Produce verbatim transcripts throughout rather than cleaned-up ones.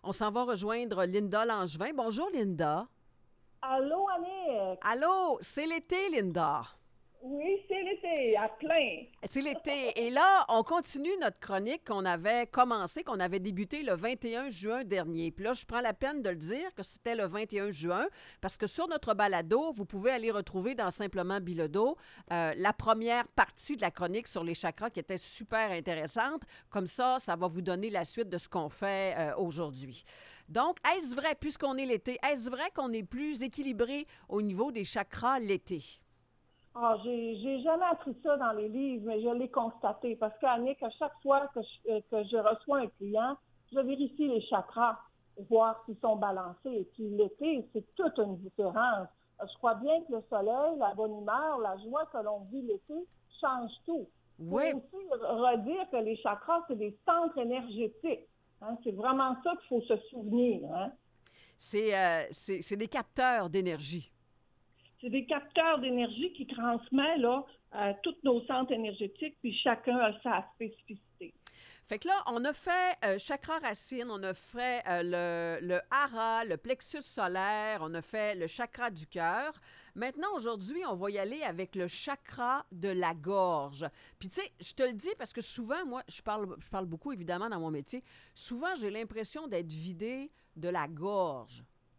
On s'en va rejoindre Linda Langevin. Bonjour, Linda. Allô, Annick? Allô, c'est l'été, Linda. Oui, c'est l'été, à plein. C'est l'été. Et là, on continue notre chronique qu'on avait commencé, qu'on avait débuté le vingt et un juin dernier. Puis là, je prends la peine de le dire que c'était le vingt et un juin parce que sur notre balado, vous pouvez aller retrouver dans Simplement Bilodeau euh, la première partie de la chronique sur les chakras qui était super intéressante. Comme ça, ça va vous donner la suite de ce qu'on fait euh, aujourd'hui. Donc, est-ce vrai, puisqu'on est l'été, est-ce vrai qu'on est plus équilibré au niveau des chakras l'été? Ah, j'ai, j'ai jamais appris ça dans les livres, mais je l'ai constaté. Parce qu'Annick, à chaque fois que je, euh, que je reçois un client, je vérifie les chakras, voir s'ils sont balancés. Et puis l'été, c'est toute une différence. Je crois bien que le soleil, la bonne humeur, la joie que l'on vit l'été change tout. Il faut Oui. aussi redire que les chakras, c'est des centres énergétiques. Hein? C'est vraiment ça qu'il faut se souvenir. Hein? C'est, euh, c'est, c'est des capteurs d'énergie. C'est des capteurs d'énergie qui transmettent là, euh, tous nos centres énergétiques, puis chacun a sa spécificité. Fait que là, on a fait euh, chakra racine, on a fait euh, le, le hara, le plexus solaire, on a fait le chakra du cœur. Maintenant, aujourd'hui, on va y aller avec le chakra de la gorge. Puis tu sais, je te le dis parce que souvent, moi, je parle, je parle beaucoup évidemment dans mon métier, souvent j'ai l'impression d'être vidée de la gorge.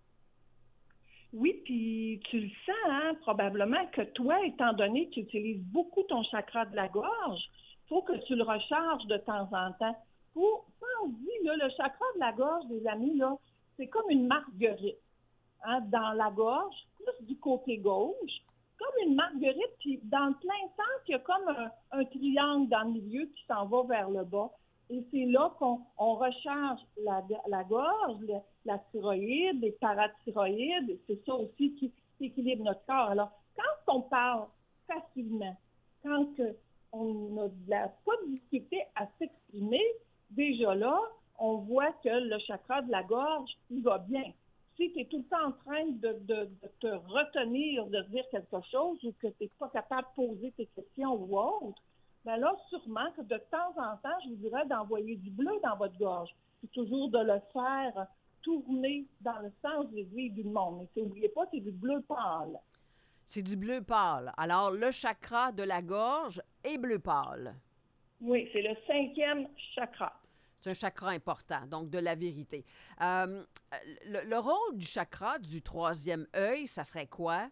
Oui, puis tu le sens, hein, probablement que toi, étant donné que tu utilises beaucoup ton chakra de la gorge, il faut que tu le recharges de temps en temps. Pour, ça, on dit, là, le chakra de la gorge, des amis, là, c'est comme une marguerite. Hein, dans la gorge, plus du côté gauche, comme une marguerite, puis dans le plein centre, il y a comme un, un triangle dans le milieu qui s'en va vers le bas. Et c'est là qu'on on recharge la, la gorge, le, la thyroïde, les parathyroïdes. C'est ça aussi qui, qui équilibre notre corps. Alors, quand on parle facilement, quand que on a de la, pas de difficulté à s'exprimer, déjà là, on voit que le chakra de la gorge, il va bien. Si tu es tout le temps en train de, de, de te retenir de dire quelque chose ou que tu n'es pas capable de poser tes questions ou autre, bien là, sûrement que de temps en temps, je vous dirais d'envoyer du bleu dans votre gorge. Puis toujours de le faire tourner dans le sens des aiguilles du monde. Mais n'oubliez pas, c'est du bleu pâle. C'est du bleu pâle. Alors, le chakra de la gorge est bleu pâle. Oui, c'est le cinquième chakra. C'est un chakra important, donc de la vérité. Euh, le, le rôle du chakra du troisième œil, ça serait quoi?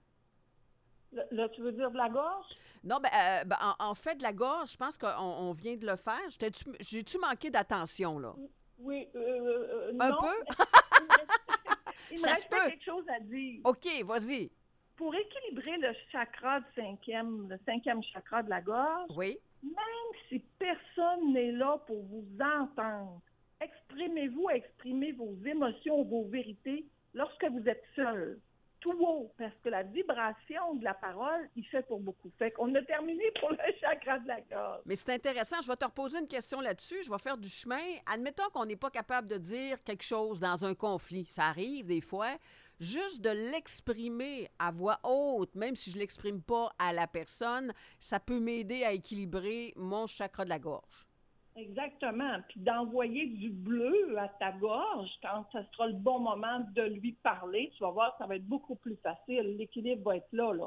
Là, tu veux dire de la gorge? Non, ben, euh, ben, en, en fait, de la gorge, je pense qu'on on vient de le faire. J'étais-tu- J'ai-tu manqué d'attention, là? Oui, euh, euh, Un non. peu? Il me restait, il me Ça se restait peut. quelque chose à dire. OK, vas-y. Pour équilibrer le chakra du cinquième, le cinquième chakra de la gorge, Oui. même si personne n'est là pour vous entendre, exprimez-vous, exprimez vos émotions, vos vérités lorsque vous êtes seul, tout haut, parce que la vibration de la parole, il fait pour beaucoup. Fait qu'on a terminé pour le chakra de la gorge. Mais c'est intéressant. Je vais te reposer une question là-dessus. Je vais faire du chemin. Admettons qu'on n'est pas capable de dire quelque chose dans un conflit. Ça arrive des fois. Juste de l'exprimer à voix haute, même si je ne l'exprime pas à la personne, ça peut m'aider à équilibrer mon chakra de la gorge. Exactement. Puis d'envoyer du bleu à ta gorge quand ce sera le bon moment de lui parler, tu vas voir, ça va être beaucoup plus facile. L'équilibre va être là, là.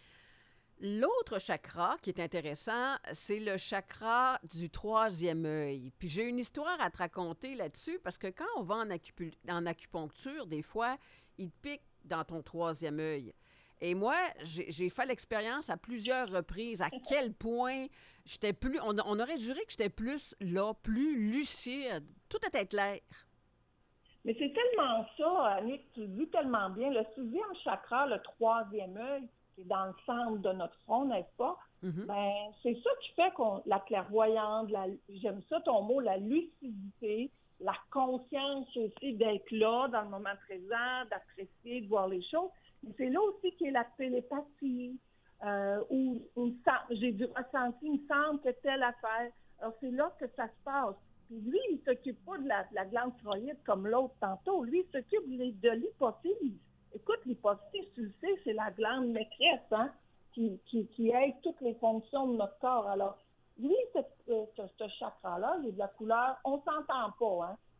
L'autre chakra qui est intéressant, c'est le chakra du troisième œil. Puis j'ai une histoire à te raconter là-dessus parce que quand on va en, acupu- en acupuncture, des fois, il te pique dans ton troisième œil. Et moi, j'ai, j'ai fait l'expérience à plusieurs reprises à quel point j'étais plus... On, on aurait juré que j'étais plus là, plus lucide. Tout était clair. Mais c'est tellement ça, Annick, tu le dis tellement bien. Le sixième chakra, le troisième œil, qui est dans le centre de notre front, n'est-ce pas? Mm-hmm. Ben, c'est ça qui fait qu'on la clairvoyance, la, j'aime ça ton mot, la lucidité, la conscience aussi d'être là dans le moment présent, d'apprécier, de voir les choses. Mais c'est là aussi qu'il y a la télépathie, euh, où, où j'ai du ressenti, il me semble que telle affaire. Alors, c'est là que ça se passe. Puis lui, il ne s'occupe pas de la, de la glande thyroïde comme l'autre tantôt. Lui, il s'occupe de l'hypophyse. Écoute, l'hypophyse, tu le sais, c'est la glande maîtresse, hein, qui, qui, qui aide toutes les fonctions de notre corps. Alors, lui, ce, ce, ce chakra-là, il est de la couleur, on ne s'entend pas, hein.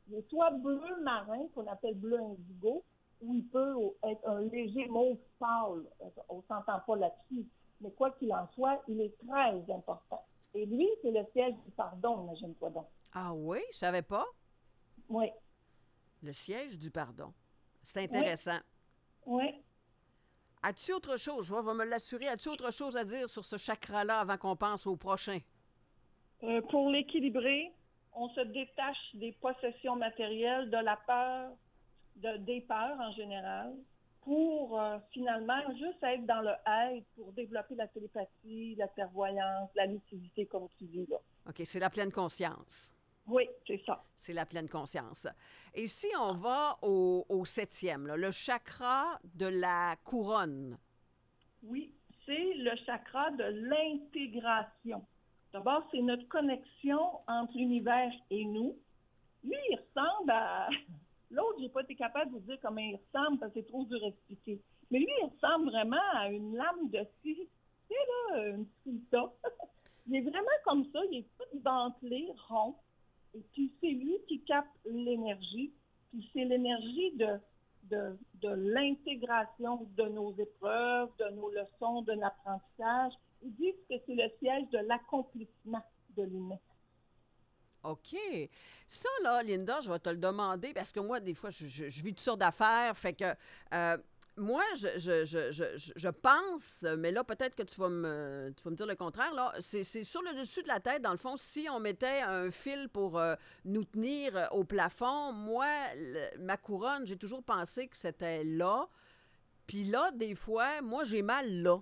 Il est soit bleu marin, qu'on appelle bleu indigo, ou il peut être un léger mauve pâle. On ne s'entend pas là-dessus. Mais quoi qu'il en soit, il est très important. Et lui, c'est le siège du pardon, imagine-toi donc. Ah oui, je savais pas. Oui. Le siège du pardon. C'est intéressant. Oui. Oui. As-tu autre chose? Je vais me l'assurer. As-tu autre chose à dire sur ce chakra-là avant qu'on pense au prochain? Euh, pour l'équilibrer, on se détache des possessions matérielles, de la peur, de, des peurs en général, pour euh, finalement juste être dans le être, pour développer la télépathie, la clairvoyance, la lucidité, comme tu dis là. OK, c'est la pleine conscience. Oui, c'est ça. C'est la pleine conscience. Et si on va au, au septième, là, le chakra de la couronne? Oui, c'est le chakra de l'intégration. D'abord, c'est notre connexion entre l'univers et nous. Lui, il ressemble à... L'autre, j'ai pas été capable de vous dire comment il ressemble parce que c'est trop dur à expliquer. Mais lui, il ressemble vraiment à une lame de scie. Tu sais, là, une scie-là. Il est vraiment comme ça. Il est tout dentelé, rond. Et puis, c'est lui qui capte l'énergie. Puis, c'est l'énergie de, de, de l'intégration de nos épreuves, de nos leçons, de l'apprentissage. Ils disent que c'est le siège de l'accomplissement de l'humain. OK. Ça, là, Linda, je vais te le demander parce que moi, des fois, je, je, je vis toutes sortes d'affaires. Fait que euh, moi, je, je, je, je, je pense, mais là, peut-être que tu vas me, tu vas me dire le contraire. Là, c'est, c'est sur le dessus de la tête, dans le fond, si on mettait un fil pour euh, nous tenir euh, au plafond, moi, le- ma couronne, j'ai toujours pensé que c'était là. Puis là, des fois, moi, j'ai mal là.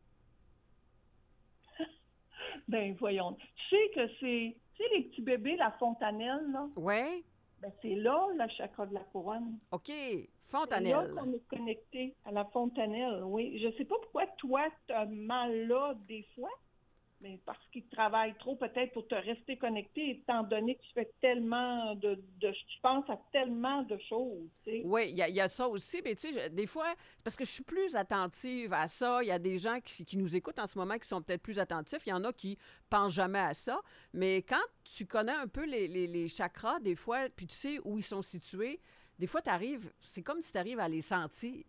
Ben voyons. Tu sais que c'est... Tu sais, les petits bébés, la fontanelle, là? Oui? Ben c'est là, le chakra de la couronne. OK. C'est là Fontanelle. qu'on est connecté à la fontanelle, oui. Je sais pas pourquoi toi, tu as mal là des fois, mais parce qu'il travaille trop peut-être pour te rester connecté, étant donné que tu fais tellement de... de tu penses à tellement de choses, tu sais. Oui, il y, a- il y a ça aussi, mais tu sais, je- des fois, c'est parce que je suis plus attentive à ça. Il y a des gens qui, qui nous écoutent en ce moment qui sont peut-être plus attentifs. Il y en a qui pensent jamais à ça. Mais quand tu connais un peu les, les- les chakras, des fois, puis tu sais où ils sont situés, des fois, tu arrives, c'est comme si tu arrives à les sentir.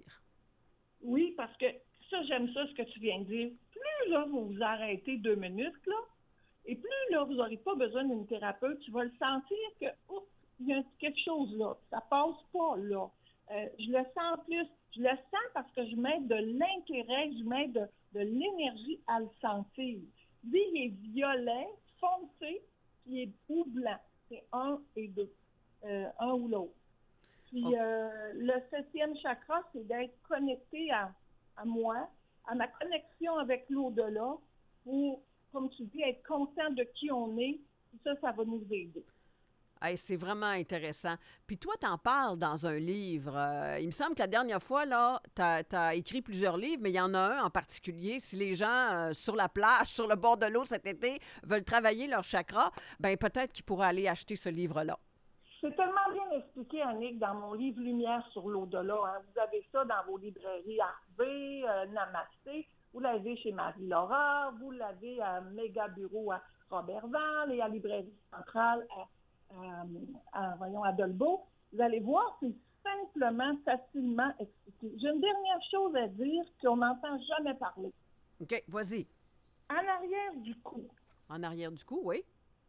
Oui, parce que ça, j'aime ça, ce que tu viens de dire. Plus, là, vous vous arrêtez deux minutes, là, et plus, là, vous n'aurez pas besoin d'une thérapeute, tu vas le sentir que, oups, il y a quelque chose là, ça passe pas là. Euh, je le sens plus, je le sens parce que je mets de l'intérêt, je mets de, de l'énergie à le sentir. Lui, il est violet, foncé, puis il est ou blanc. C'est un et deux, euh, un ou l'autre. Puis OK. euh, le septième chakra, c'est d'être connecté à, à moi, à ma connexion avec l'au-delà, pour, comme tu dis, être conscient de qui on est. Puis ça, ça va nous aider. Hey, c'est vraiment intéressant. Puis toi, t'en parles dans un livre. Euh, il me semble que la dernière fois, là, t'as, t'as écrit plusieurs livres, mais il y en a un en particulier. Si les gens euh, sur la plage, sur le bord de l'eau cet été, veulent travailler leur chakra, ben peut-être qu'ils pourraient aller acheter ce livre-là. C'est tellement bien expliqué, Annick, dans mon livre Lumière sur l'au-delà. Hein. Vous avez ça dans vos librairies Harvey, euh, Namasté. Vous l'avez chez Marie-Laura. Vous l'avez à Méga Bureau à Robertval et à Librairie Centrale à, à, à, voyons, à Dolbeau. Vous allez voir, c'est simplement, facilement expliqué. J'ai une dernière chose à dire qu'on n'entend jamais parler. OK, vas-y. En arrière du cou, En arrière du cou, oui.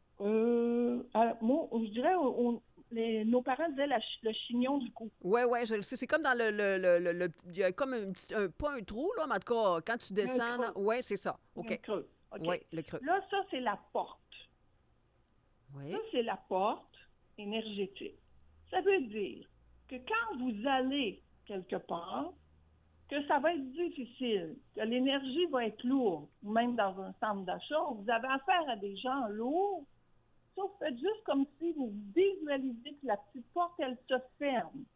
euh, à- moi, je dirais, on- on- les- nos parents disaient la chi- le chignon du cou. Oui, oui, je le sais. C'est comme dans le. le, le, le- le- il y a comme un petit. un- pas un trou, là, mais en tout cas, quand tu descends. creux. Oui, c'est ça. Un OK. creux. OK. Oui, le creux. Là, ça, c'est la porte. Oui. Ça, c'est la porte énergétique. Ça veut dire que quand vous allez quelque part, que ça va être difficile, que l'énergie va être lourde, ou même dans un centre d'achat, vous avez affaire à des gens lourds, sauf faites juste comme si vous visualisiez que la petite porte, elle se ferme.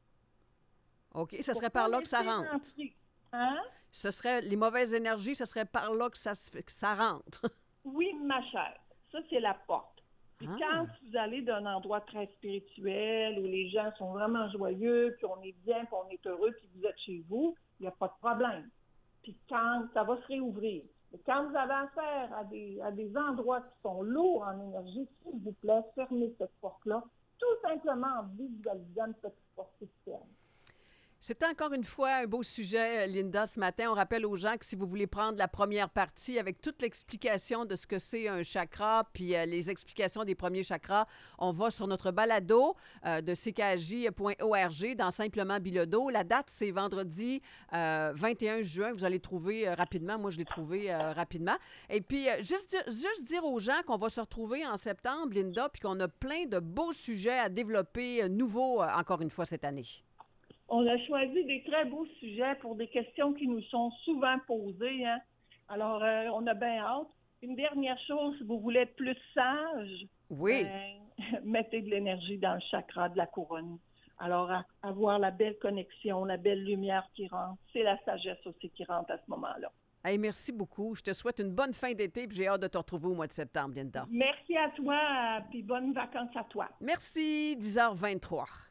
OK, ce Pour serait pas par là que ça laisser rentre. entrer. Hein? Ce serait les mauvaises énergies, ce serait par là que ça, se fait- que ça rentre. Oui, ma chère, ça, c'est la porte. Puis Ah. quand vous allez d'un endroit très spirituel où les gens sont vraiment joyeux, puis on est bien, puis on est heureux, puis vous êtes chez vous, il n'y a pas de problème. Puis quand ça va se réouvrir. Mais quand vous avez affaire à des, à des endroits qui sont lourds en énergie, s'il vous plaît, fermez cette porte-là tout simplement en visualisant une petite portée de terre. C'était encore une fois un beau sujet, Linda, ce matin. On rappelle aux gens que si vous voulez prendre la première partie avec toute l'explication de ce que c'est un chakra, puis euh, les explications des premiers chakras, on va sur notre balado euh, de c k j point org dans Simplement Bilodeau. La date, c'est vendredi euh, vingt et un juin. Vous allez trouver euh, rapidement. Moi, je l'ai trouvé euh, rapidement. Et puis, euh, juste, juste dire aux gens qu'on va se retrouver en septembre, Linda, puis qu'on a plein de beaux sujets à développer euh, nouveaux, euh, encore une fois, cette année. On a choisi des très beaux sujets pour des questions qui nous sont souvent posées. Hein? Alors, euh, on a bien hâte. Une dernière chose, si vous voulez être plus sage, oui. euh, mettez de l'énergie dans le chakra de la couronne. Alors, à, avoir la belle connexion, la belle lumière qui rentre, c'est la sagesse aussi qui rentre à ce moment-là. Hey, merci beaucoup. Je te souhaite une bonne fin d'été et j'ai hâte de te retrouver au mois de septembre, Linda. Merci à toi, puis bonnes vacances à toi. Merci, dix heures vingt-trois.